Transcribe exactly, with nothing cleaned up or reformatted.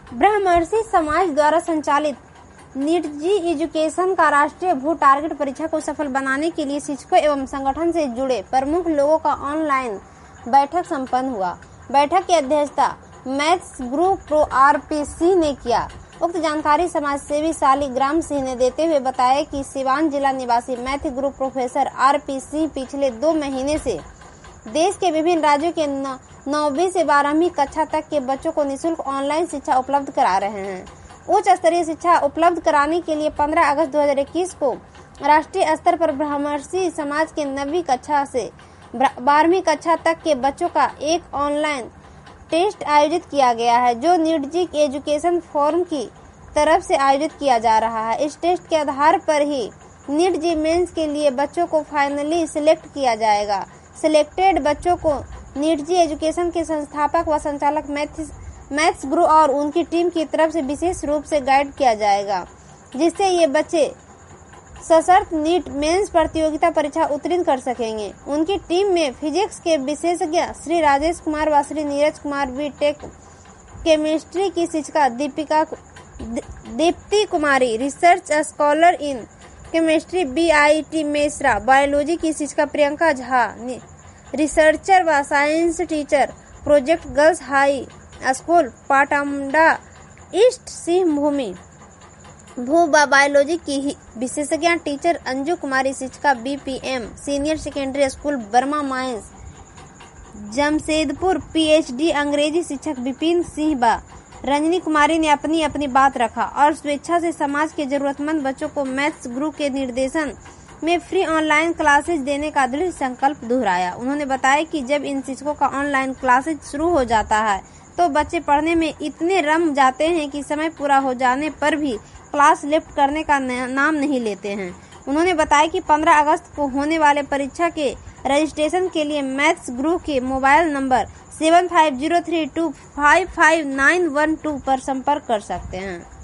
ब्रह्मर्षि समाज द्वारा संचालित नीट जी एजुकेशन का राष्ट्रीय भू टारगेट परीक्षा को सफल बनाने के लिए शिक्षकों एवं संगठन से जुड़े प्रमुख लोगों का ऑनलाइन बैठक संपन्न हुआ। बैठक की अध्यक्षता maths group prof R P Singh ने किया। उक्त जानकारी समाज सेवी शालिग्राम सिंह ने देते हुए बताया कि सिवान जिला निवासी math group professor R P Singh पिछले दो महीने से देश के विभिन्न राज्यों के नौवीं से बारहवीं कक्षा तक के बच्चों को निःशुल्क ऑनलाइन शिक्षा उपलब्ध करा रहे हैं। उच्च स्तरीय शिक्षा उपलब्ध कराने के लिए पंद्रह अगस्त दो हज़ार इक्कीस को राष्ट्रीय स्तर पर ब्रह्मर्षि समाज के नवीं कक्षा से बारहवीं कक्षा तक के बच्चों का एक ऑनलाइन टेस्ट आयोजित किया गया है, जो नीट जी एजुकेशन फोरम की तरफ से आयोजित किया जा रहा है। इस टेस्ट के आधार पर ही नीट जी मेंस के लिए बच्चों को फाइनली सिलेक्ट किया जाएगा। सिलेक्टेड बच्चों को नीट जी एजुकेशन के संस्थापक व संचालक मैथ्स मैथ्स ग्रुप और उनकी टीम की तरफ से विशेष रूप से गाइड किया जाएगा, जिससे ये बच्चे सशर्त नीट मेंस प्रतियोगिता परीक्षा उत्तीर्ण कर सकेंगे। उनकी टीम में फिजिक्स के विशेषज्ञ श्री राजेश कुमार व Shri Neeraj Kumar, B tech chemistry की शिक्षिका Deepika Deepti Kumari, research scholar in chemistry B I T Mishra, biology की शिक्षिका प्रियंका झा, रिसर्चर व science teacher project girls high school Patamda east Singhbhum भू बायोलॉजी की विशेषज्ञ टीचर अंजू कुमारी, शिक्षिका B P M senior secondary school Burma mines Jamshedpur, PhD अंग्रेजी शिक्षक विपिन सिंह बा रंजनी कुमारी ने अपनी अपनी बात रखा और स्वेच्छा से समाज के जरूरतमंद बच्चों को मैथ्स ग्रुप के निर्देशन में फ्री ऑनलाइन क्लासेज देने का दृढ़ संकल्प दोहराया। उन्होंने बताया कि जब इन शिक्षकों का ऑनलाइन क्लासेज शुरू हो जाता है तो बच्चे पढ़ने में इतने रम जाते हैं कि समय पूरा हो जाने पर भी क्लास लेफ्ट करने का नाम नहीं लेते हैं। उन्होंने बताया कि पंद्रह अगस्त को होने वाले परीक्षा के रजिस्ट्रेशन के लिए मैथ्स ग्रुप के mobile number seven five zero three two five five nine one two पर संपर्क कर सकते हैं।